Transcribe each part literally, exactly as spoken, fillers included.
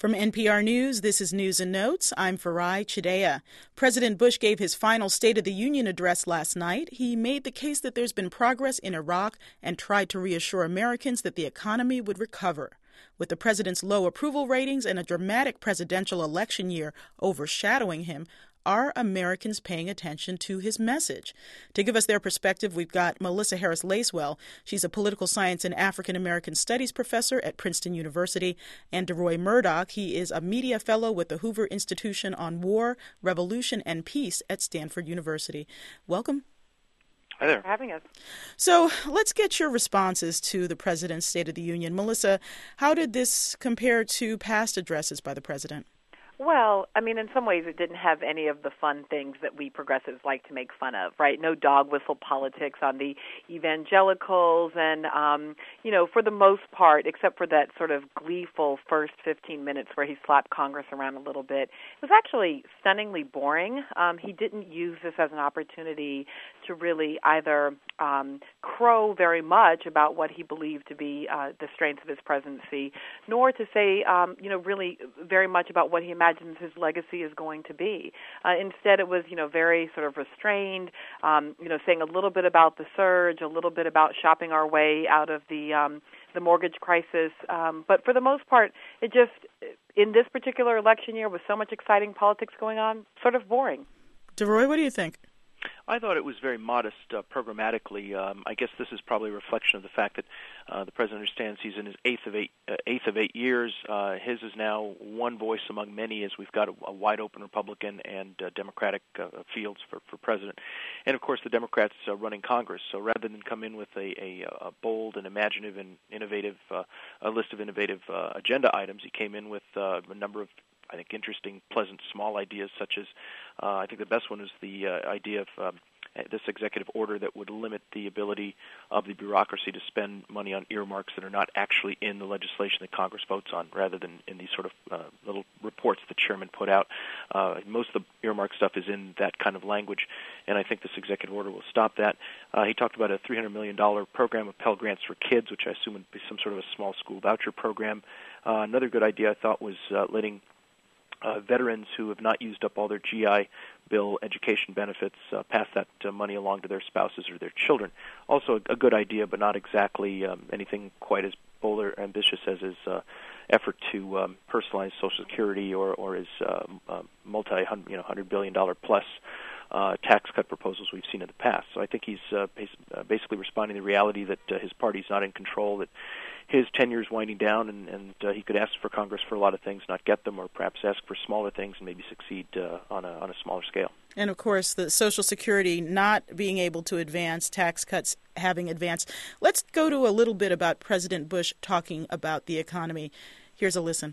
From N P R News, this is News and Notes. I'm Farai Chideya. President Bush gave his final State of the Union address last night. He made the case that there's been progress in Iraq and tried to reassure Americans that the economy would recover. With the president's low approval ratings and a dramatic presidential election year overshadowing him, are Americans paying attention to his message? To give us their perspective, we've got Melissa Harris Lacewell. She's a political science and African American studies professor at Princeton University, and DeRoy Murdock. He is a media fellow with the Hoover Institution on War, Revolution, and Peace at Stanford University. Welcome. Hi there. Thanks for having us. So let's get your responses to the President's State of the Union. Melissa, how did this compare to past addresses by the President? Well, I mean, in some ways it didn't have any of the fun things that we progressives like to make fun of, right? No dog whistle politics on the evangelicals and, um, you know, for the most part, except for that sort of gleeful first fifteen minutes where he slapped Congress around a little bit, it was actually stunningly boring. Um, he didn't use this as an opportunity to really either um, crow very much about what he believed to be uh, the strengths of his presidency, nor to say, um, you know, really very much about what he imagined imagines his legacy is going to be. Uh, instead, it was, you know, very sort of restrained, um, you know, saying a little bit about the surge, a little bit about shopping our way out of the um, the mortgage crisis. Um, but for the most part, it just, in this particular election year with so much exciting politics going on, sort of boring. DeRoy, what do you think? I thought it was very modest uh, programmatically. Um, I guess this is probably a reflection of the fact that uh, the president understands he's in his eighth of eight uh, eighth of eight years. Uh, his is now one voice among many, as we've got a, a wide open Republican and uh, Democratic uh, fields for, for president, and of course the Democrats uh, running Congress. So rather than come in with a, a, a bold and imaginative and innovative uh, a list of innovative uh, agenda items, he came in with uh, a number of, I think, interesting, pleasant, small ideas, such as uh, I think the best one is the uh, idea of um, this executive order that would limit the ability of the bureaucracy to spend money on earmarks that are not actually in the legislation that Congress votes on, rather than in these sort of uh, little reports the chairman put out. Uh, most of the earmark stuff is in that kind of language, and I think this executive order will stop that. Uh, he talked about a three hundred million dollars program of Pell Grants for kids, which I assume would be some sort of a small school voucher program. Uh, another good idea, I thought, was uh, letting Uh, veterans who have not used up all their G I Bill education benefits uh, pass that uh, money along to their spouses or their children. Also a, a good idea, but not exactly um, anything quite as bold or ambitious as his uh, effort to um, personalize Social Security or, or his uh, uh, multi, you know, one hundred billion dollars plus uh, tax cut proposals we've seen in the past. So I think he's uh, bas- uh, basically responding to the reality that uh, his party's not in control, that his tenure is winding down, and, and uh, he could ask for Congress for a lot of things, not get them, or perhaps ask for smaller things and maybe succeed uh, on a on a smaller scale. And, of course, the Social Security not being able to advance, tax cuts having advanced. Let's go to a little bit about President Bush talking about the economy. Here's a listen.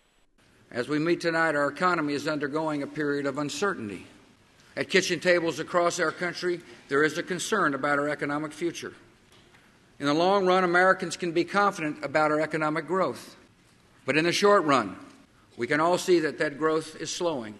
As we meet tonight, our economy is undergoing a period of uncertainty. At kitchen tables across our country, there is a concern about our economic future. In the long run, Americans can be confident about our economic growth. But in the short run, we can all see that that growth is slowing.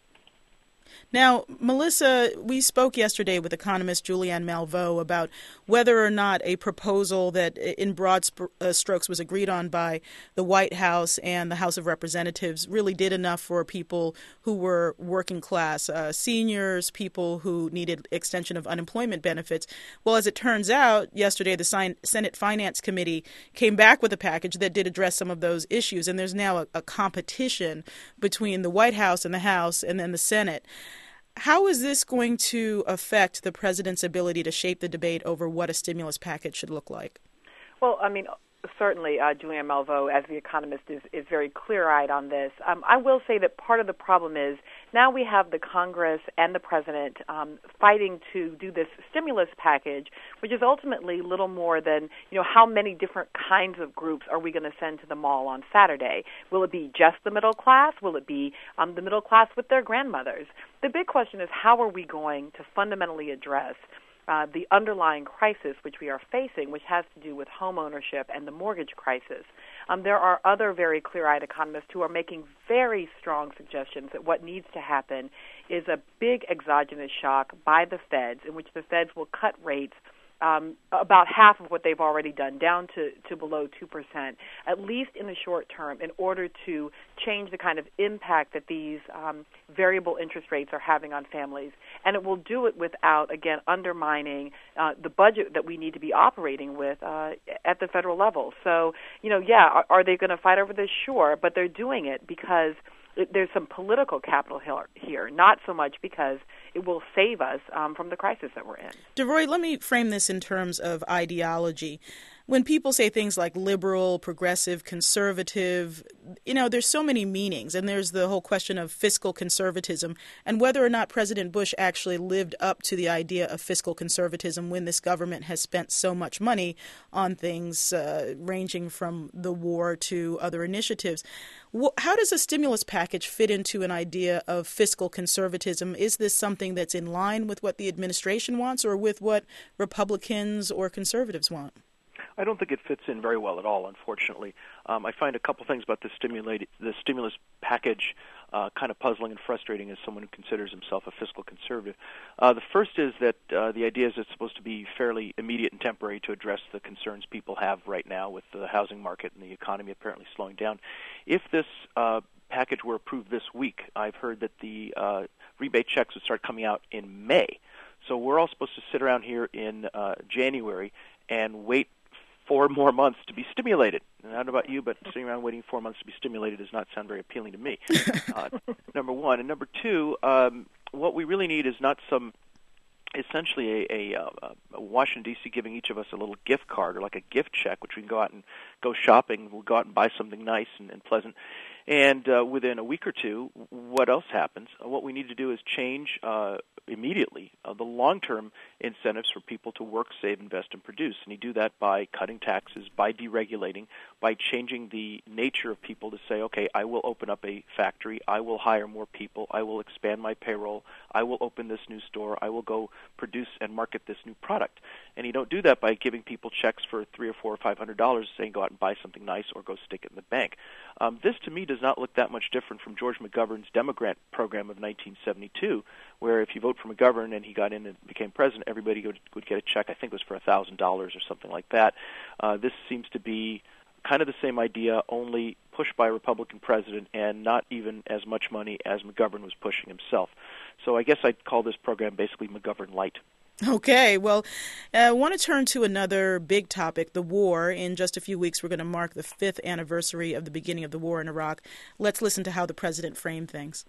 Now, Melissa, we spoke yesterday with economist Julianne Malveaux about whether or not a proposal that in broad sp- uh, strokes was agreed on by the White House and the House of Representatives really did enough for people who were working class, uh, seniors, people who needed extension of unemployment benefits. Well, as it turns out, yesterday the Sin- Senate Finance Committee came back with a package that did address some of those issues, and there's now a, a competition between the White House and the House and then the Senate. How is this going to affect the president's ability to shape the debate over what a stimulus package should look like? Well, I mean, certainly uh, Julianne Malveaux, as the economist, is, is very clear-eyed on this. Um, I will say that part of the problem is now we have the Congress and the president um, fighting to do this stimulus package, which is ultimately little more than, you know, how many different kinds of groups are we going to send to the mall on Saturday? Will it be just the middle class? Will it be um, the middle class with their grandmothers? The big question is, how are we going to fundamentally address Uh, the underlying crisis which we are facing, which has to do with home ownership and the mortgage crisis. Um, there are other very clear-eyed economists who are making very strong suggestions that what needs to happen is a big exogenous shock by the Feds, in which the Feds will cut rates um, about half of what they've already done, down to, to below two percent, at least in the short term, in order to change the kind of impact that these um, variable interest rates are having on families. And it will do it without, again, undermining uh, the budget that we need to be operating with uh, at the federal level. So, you know, yeah, are, are they going to fight over this? Sure, but they're doing it because there's some political capital here, not so much because it will save us um, from the crisis that we're in. DeRoy, let me frame this in terms of ideology. When people say things like liberal, progressive, conservative, you know, there's so many meanings. And there's the whole question of fiscal conservatism and whether or not President Bush actually lived up to the idea of fiscal conservatism when this government has spent so much money on things uh, ranging from the war to other initiatives. How does a stimulus package fit into an idea of fiscal conservatism? Is this something that's in line with what the administration wants or with what Republicans or conservatives want? I don't think it fits in very well at all, unfortunately. Um, I find a couple things about the, stimulate, the stimulus package uh, kind of puzzling and frustrating as someone who considers himself a fiscal conservative. Uh, the first is that uh, the idea is it's supposed to be fairly immediate and temporary to address the concerns people have right now with the housing market and the economy apparently slowing down. If this uh, package were approved this week, I've heard that the uh, rebate checks would start coming out in May. So we're all supposed to sit around here in uh, January and wait four more months to be stimulated. And I don't know about you, but sitting around waiting four months to be stimulated does not sound very appealing to me, uh, number one. And number two, um, what we really need is not some, essentially a, a, a Washington, D C giving each of us a little gift card or like a gift check, which we can go out and go shopping. We'll go out and buy something nice and, and pleasant. And uh, within a week or two, what else happens? Uh, what we need to do is change uh, immediately uh, the long-term incentives for people to work, save, invest, and produce. And you do that by cutting taxes, by deregulating, by changing the nature of people to say, okay, I will open up a factory, I will hire more people, I will expand my payroll, I will open this new store, I will go produce and market this new product. And you don't do that by giving people checks for three or four or five hundred dollars, saying go out and buy something nice or go stick it in the bank. Um, this, to me, does not look that much different from George McGovern's Demogrant program of nineteen seventy-two, where if you vote for McGovern and he got in and became president, everybody would, would get a check. I think it was for one thousand dollars or something like that. Uh, this seems to be kind of the same idea, only pushed by a Republican president and not even as much money as McGovern was pushing himself. So I guess I'd call this program basically McGovern light. Okay, well, uh, I want to turn to another big topic, the war. In just a few weeks, we're going to mark the fifth anniversary of the beginning of the war in Iraq. Let's listen to how the president framed things.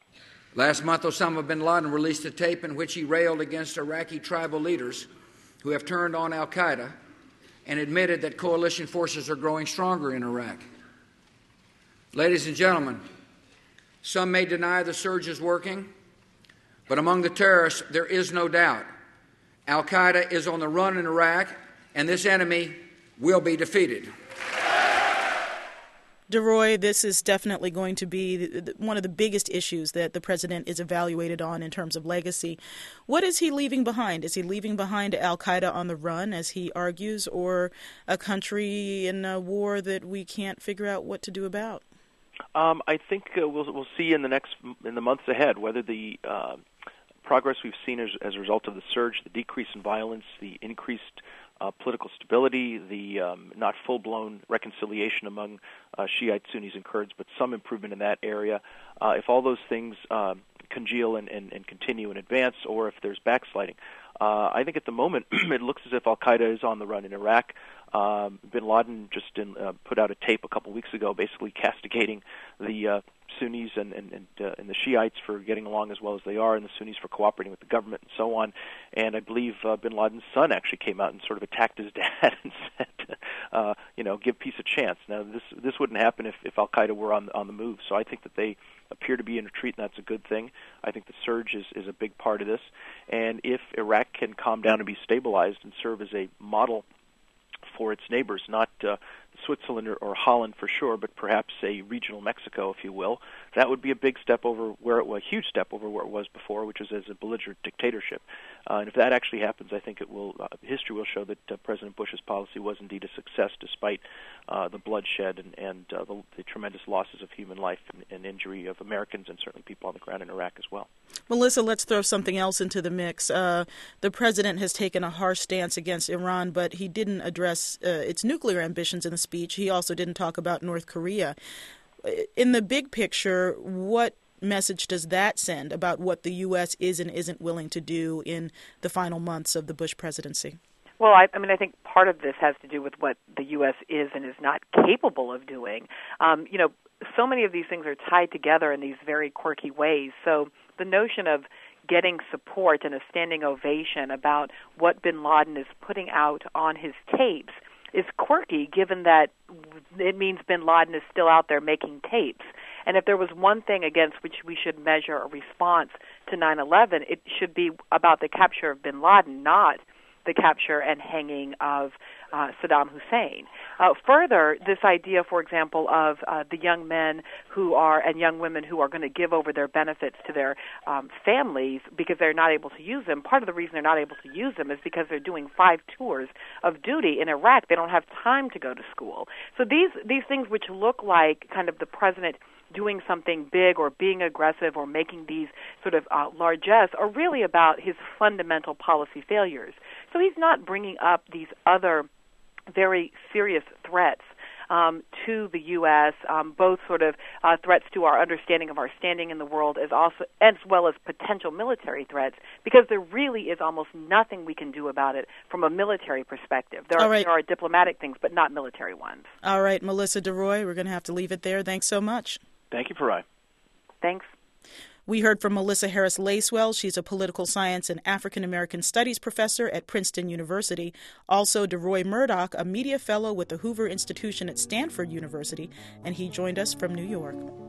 Last month, Osama bin Laden released a tape in which he railed against Iraqi tribal leaders who have turned on al-Qaeda and admitted that coalition forces are growing stronger in Iraq. Ladies and gentlemen, some may deny the surge is working, but among the terrorists, there is no doubt. Al-Qaeda is on the run in Iraq, and this enemy will be defeated. DeRoy, this is definitely going to be one of the biggest issues that the president is evaluated on in terms of legacy. What is he leaving behind? Is he leaving behind al-Qaeda on the run, as he argues, or a country in a war that we can't figure out what to do about? Um, I think uh, we'll we'll see in the next in the months ahead whether the uh, progress we've seen as, as a result of the surge, the decrease in violence, the increased uh, political stability, the um, not full-blown reconciliation among uh, Shiite, Sunnis, and Kurds, but some improvement in that area. Uh, if all those things uh, congeal and, and, and continue and advance, or if there's backsliding, uh, I think at the moment it looks as if al-Qaeda is on the run in Iraq. Um, bin Laden just in, uh, put out a tape a couple weeks ago basically castigating the uh, Sunnis and, and, and, uh, and the Shiites for getting along as well as they are, and the Sunnis for cooperating with the government and so on. And I believe uh, bin Laden's son actually came out and sort of attacked his dad and said, uh, you know, give peace a chance. Now, this this wouldn't happen if, if al-Qaeda were on, on the move. So I think that they appear to be in retreat, and that's a good thing. I think the surge is, is a big part of this. And if Iraq can calm down and be stabilized and serve as a model for its neighbors, not uh, Switzerland or, or Holland for sure, but perhaps a regional Mexico, if you will. That would be a big step over where it was, a huge step over where it was before, which was as a belligerent dictatorship. Uh, and if that actually happens, I think it will. Uh, history will show that uh, President Bush's policy was indeed a success, despite uh, the bloodshed and, and uh, the, the tremendous losses of human life and, and injury of Americans and certainly people on the ground in Iraq as well. Melissa, let's throw something else into the mix. Uh, the president has taken a harsh stance against Iran, but he didn't address uh, its nuclear ambitions in the speech. He also didn't talk about North Korea. In the big picture, what message does that send about what the U S is and isn't willing to do in the final months of the Bush presidency? Well, I, I mean, I think part of this has to do with what the U S is and is not capable of doing. Um, you know, so many of these things are tied together in these very quirky ways. So the notion of getting support and a standing ovation about what bin Laden is putting out on his tapes is quirky, given that it means bin Laden is still out there making tapes. And if there was one thing against which we should measure a response to nine eleven, it should be about the capture of bin Laden, not the capture and hanging of uh, Saddam Hussein. Uh, further, this idea, for example, of uh, the young men who are and young women who are going to give over their benefits to their um, families because they're not able to use them. Part of the reason they're not able to use them is because they're doing five tours of duty in Iraq. They don't have time to go to school. So these these things which look like kind of the president doing something big or being aggressive or making these sort of uh, largesse are really about his fundamental policy failures. So he's not bringing up these other very serious threats um, to the U S, um, both sort of uh, threats to our understanding of our standing in the world as also as well as potential military threats, because there really is almost nothing we can do about it from a military perspective. There are, right. there are diplomatic things, but not military ones. All right, Melissa DeRoy, we're going to have to leave it there. Thanks so much. Thank you, Farai. Thanks. We heard from Melissa Harris Lacewell. She's a political science and African American studies professor at Princeton University. Also, DeRoy Murdoch, a media fellow with the Hoover Institution at Stanford University, and he joined us from New York.